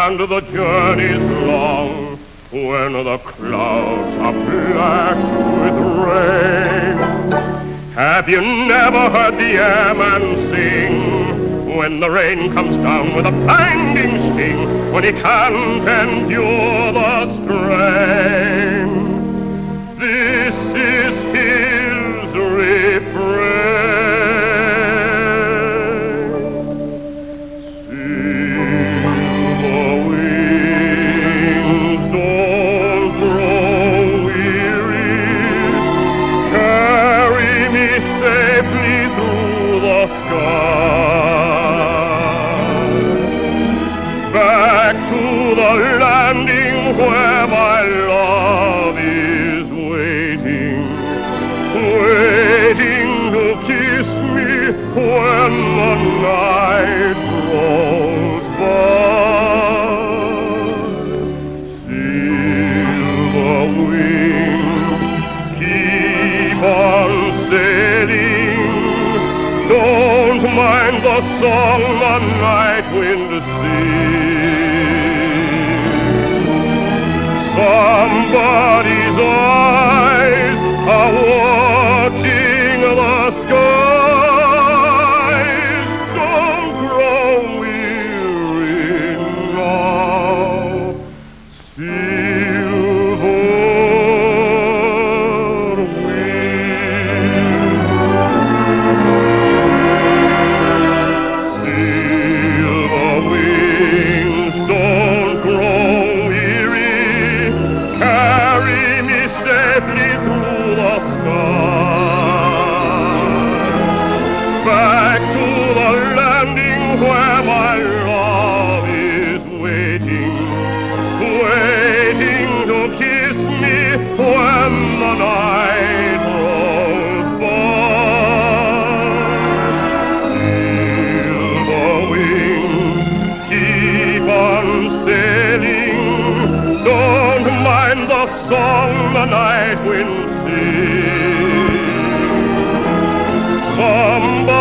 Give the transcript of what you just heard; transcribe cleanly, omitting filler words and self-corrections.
and the journey's long, when the clouds are black with rain. Have you never heard the airman sing, when the rain comes down with a blinding sting, when he can't endure the strain? This is his refrain. Silver wings, don't grow weary, carry me safely through the sky, back to the landing where my love is waiting, waiting to kiss me when the night rolls by. Silver wings, keep on sailing, don't mind the song the night wind sings. Somebody's eyes are watching the skies. Don't grow weary now. Silver wings, don't grow weary, carry me safely through the sky, back to the landing where my love is waiting, waiting to kiss me when the night rolls by. Silver wings, keep on sailing, don't mind the song the night wind sings. Somebody